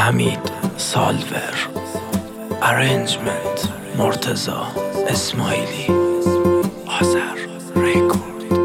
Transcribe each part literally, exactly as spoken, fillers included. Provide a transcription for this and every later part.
حمید سالور، ارنجمنت مرتضا اسماعیلی، آذر ریکورد.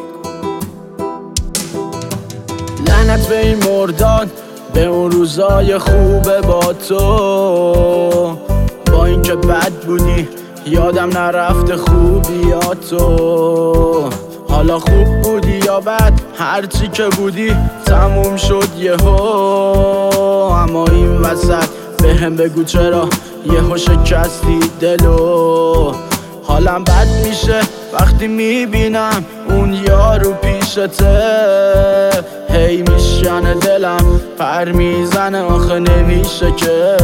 لعنت به این مرداد، به اون روزای خوبه با تو. با اینکه بد بودی یادم نرفته خوبی یا تو. حالا خوب بودی یا بد، هرچی که بودی تموم شد یهو. اما این وسط بهم بگو چرا یهو شکستی دلو. حالم بد میشه وقتی میبینم اون یارو پیشته. هی میشنه دلم پر میزنه آخه نمیشه که.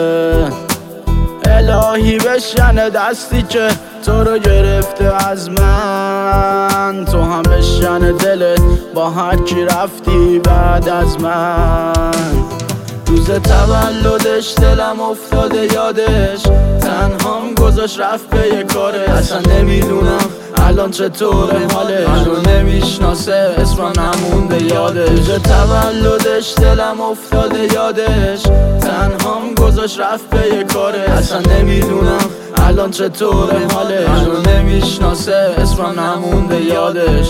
الهی بشنه دستی که تو رو گرفته از من. تو هم بشنه دلت با هر کی رفتی بعد از من. روز تولدش دلم افتاده یادش، تنهام گذاشت رفت به یه کاره. اصلا نمیدونم الان چطوره حالش، منو نمیشناسه اسمم نمونده یادش. روز تولدش دلم افتاده یادش، تنهام گذاشت رفت به یه کاره. اصلا نمیدونم الان چطوره حالش، منو نمیشناسه اسمم نمونده یادش.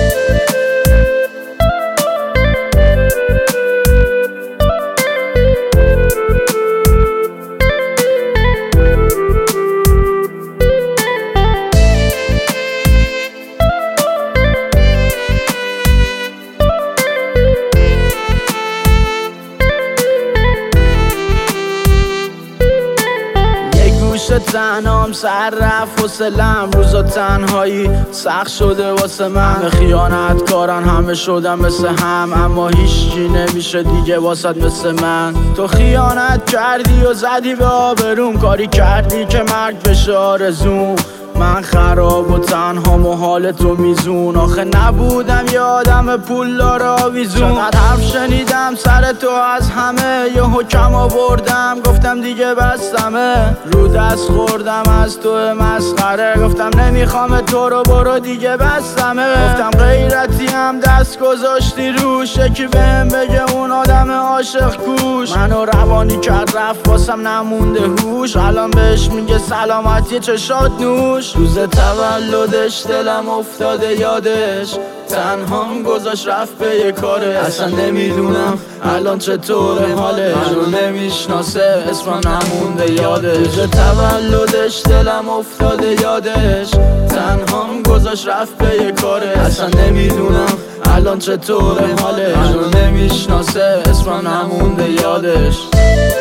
تنهام سر رفت و سلم، روزا تنهایی سخت شده واسه من. همه خیانت کارن همه شدن مثل هم، اما هیچی نمیشه دیگه واسط مثل من. تو خیانت کردی و زدی به آبروم، کاری کردی که مرگ بشه آرزوم. من خراب و تنهام و حال تو میزون، آخه نبودم یه آدم پولدار آویزون. چقدر حرف شنیدم سر تو از همه، یهو کم آوردم گفتم دیگه بستمه. رو دست خوردم از تو مسخره، گفتم نمیخوام تو رو برو دیگه بستمه. گفتم غیرتی هم دست گذاشتی روش، یکی بهم بگه اون آدم عاشق کوش. منو روانی کرد رفت واسم نمونده هوش، الان بهش میگه سلامتی چشات نوش. روز تولدش دلم افتاده یادش، تنهام گذاشت رفت به یه کاره. اصلا نمیدونم الان چطوره حالش، منو نمیشناسه اسمم نمونده یادش. روز تولدش دلم افتاده یادش، تنهام گذاشت رفت به یه کاره. اصلا نمیدونم الان چطوره حالش، منو نمیشناسه اسمم نمونده یادش.